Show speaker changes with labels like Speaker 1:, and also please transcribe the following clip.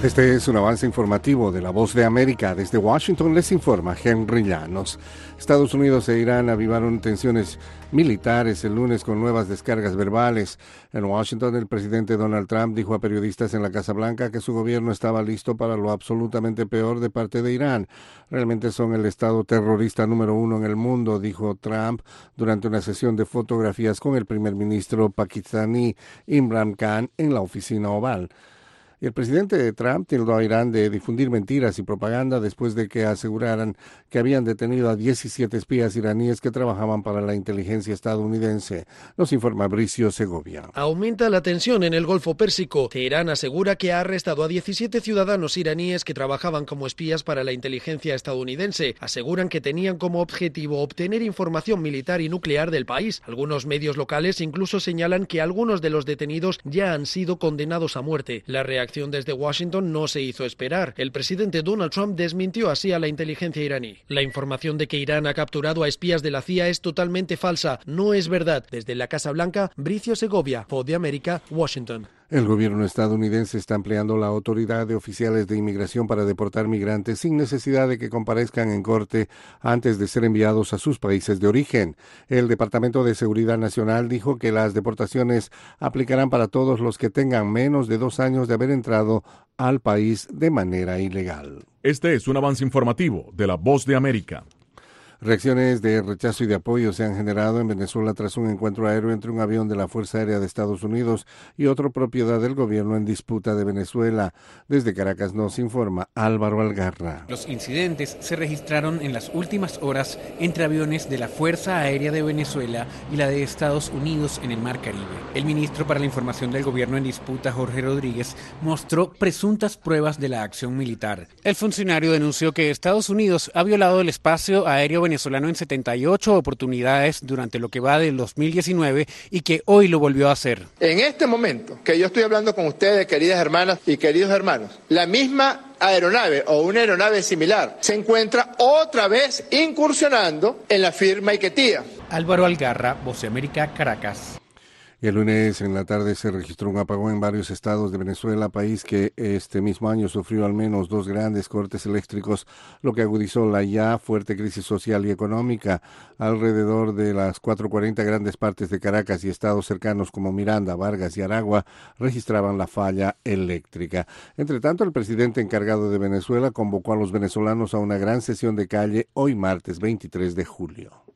Speaker 1: Este es un avance informativo de La Voz de América. Desde Washington les informa Henry Llanos. Estados Unidos e Irán avivaron tensiones militares el lunes con nuevas descargas verbales. En Washington, el presidente Donald Trump dijo a periodistas en la Casa Blanca que su gobierno estaba listo para lo absolutamente peor de parte de Irán. Realmente son el estado terrorista número 1 en el mundo, dijo Trump durante una sesión de fotografías con el primer ministro pakistaní Imran Khan en la oficina oval. Y el presidente Trump tildó a Irán de difundir mentiras y propaganda después de que aseguraran que habían detenido a 17 espías iraníes que trabajaban para la inteligencia estadounidense. Nos informa Bricio Segovia.
Speaker 2: Aumenta la tensión en el Golfo Pérsico. Teherán asegura que ha arrestado a 17 ciudadanos iraníes que trabajaban como espías para la inteligencia estadounidense. Aseguran que tenían como objetivo obtener información militar y nuclear del país. Algunos medios locales incluso señalan que algunos de los detenidos ya han sido condenados a muerte. La reacción desde Washington no se hizo esperar. El presidente Donald Trump desmintió así a la inteligencia iraní. La información de que Irán ha capturado a espías de la CIA es totalmente falsa. No es verdad. Desde la Casa Blanca, Bricio Segovia, Voz de América, Washington.
Speaker 1: El gobierno estadounidense está empleando la autoridad de oficiales de inmigración para deportar migrantes sin necesidad de que comparezcan en corte antes de ser enviados a sus países de origen. El Departamento de Seguridad Nacional dijo que las deportaciones aplicarán para todos los que tengan menos de 2 años de haber entrado al país de manera ilegal.
Speaker 3: Este es un avance informativo de La Voz de América.
Speaker 1: Reacciones de rechazo y de apoyo se han generado en Venezuela tras un encuentro aéreo entre un avión de la Fuerza Aérea de Estados Unidos y otro propiedad del gobierno en disputa de Venezuela. Desde Caracas nos informa Álvaro Algarra.
Speaker 4: Los incidentes se registraron en las últimas horas entre aviones de la Fuerza Aérea de Venezuela y la de Estados Unidos en el Mar Caribe. El ministro para la Información del gobierno en disputa, Jorge Rodríguez, mostró presuntas pruebas de la acción militar. El funcionario denunció que Estados Unidos ha violado el espacio aéreo venezolano en 78 oportunidades durante lo que va del 2019 y que hoy lo volvió a hacer.
Speaker 5: En este momento que yo estoy hablando con ustedes, queridas hermanas y queridos hermanos, la misma aeronave o una aeronave similar se encuentra otra vez incursionando en la firma Iquetía.
Speaker 4: Álvaro Algarra, Voz de América, Caracas.
Speaker 1: Y el lunes en la tarde se registró un apagón en varios estados de Venezuela, país que este mismo año sufrió al menos 2 grandes cortes eléctricos, lo que agudizó la ya fuerte crisis social y económica. Alrededor de las 4:40 grandes partes de Caracas y estados cercanos como Miranda, Vargas y Aragua registraban la falla eléctrica. Entre tanto, el presidente encargado de Venezuela convocó a los venezolanos a una gran sesión de calle hoy martes 23 de julio.